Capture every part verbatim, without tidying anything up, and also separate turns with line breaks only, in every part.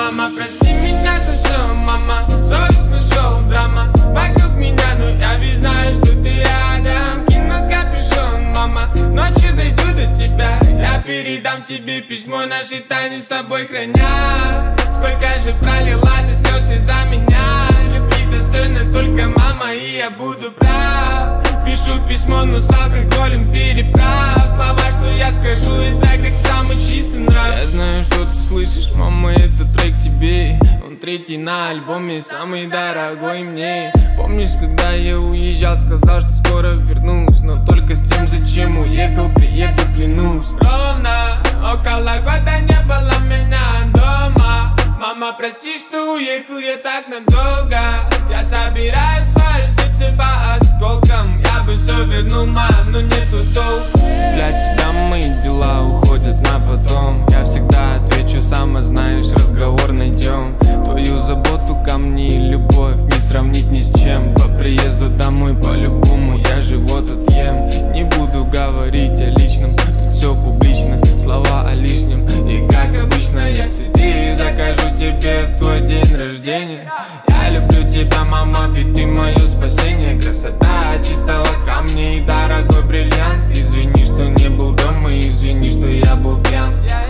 Мама, прости меня за все, мама, совесть нашел, драма вокруг меня, но я ведь знаю, что ты рядом. Кину капюшон, мама, ночью дойду до тебя. Я передам тебе письмо, наши тайны с тобой храня. Сколько же пролила ты слез из-за меня. Любви достойна только мама, и я буду прав. Пишу письмо, но с алкоголем переправ. Слова, что я скажу, это как самый чистый нрав. Я знаю, что ты слышишь, мама, это трек тебе. Он третий на альбоме, самый дорогой мне. Помнишь, когда я уезжал, сказал, что скоро вернусь, но только с тем, зачем уехал, приеду, клянусь. Ровно около года не было меня дома. Мама, прости, что уехал я так надолго. Я собираю свое сердце по осколкам. Я бы все вернул, мам, но нету толку. Для тебя мои дела уходят на потом. Я всегда отвечу, сама знаешь, разговор найдем. Твою заботу ко мне и любовь не сравнить ни с чем. По приезду домой по-любому я живот отъем. Не буду говорить о личном, тут все публично. Слова о лишнем, и как обычно я цветы закажу тебе в твой день рождения. Я люблю тебя, мама, ведь ты мое спасение. Красота чистого камня и дорогой бриллиант. Извини, что не был дома, извини, что я был пьян.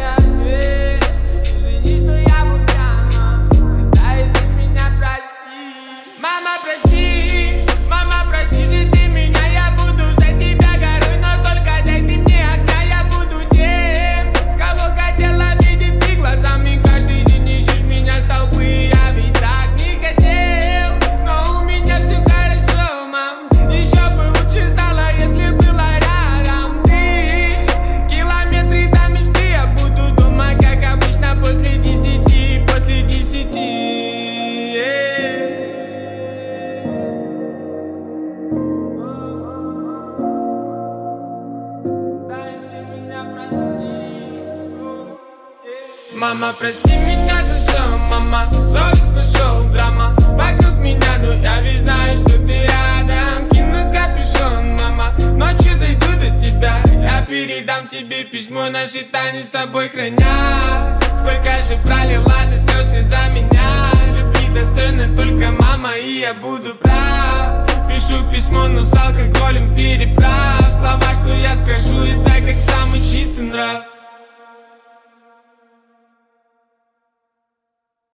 Извини, что я был пьян. Дай ты меня прости. Мама, прости, мама, прости же ты меня. Я буду за тебя горой, но только дай ты мне огня. Я буду тем, кого хотела видеть ты глазами. Каждый день ищешь меня с толпы. Я ведь так не хотел, но у меня все хорошо, мам. Еще бы лучше стало, если была рядом ты. Километры до мечты, я буду дома, как обычно, после десяти, после десяти. Мама, прости меня за все, мама, совесть нашел, драма вокруг меня, но я ведь знаю, что ты рядом. Кину капюшон, мама, ночью дойду до тебя. Я передам тебе письмо, наши тайны с тобой храня. Сколько же пролила ты слез из-за меня. Любви достойна только мама, и я буду прав. Пишу письмо, но с алкоголем переправ. Слова, что я скажу, это как самый чистый нрав.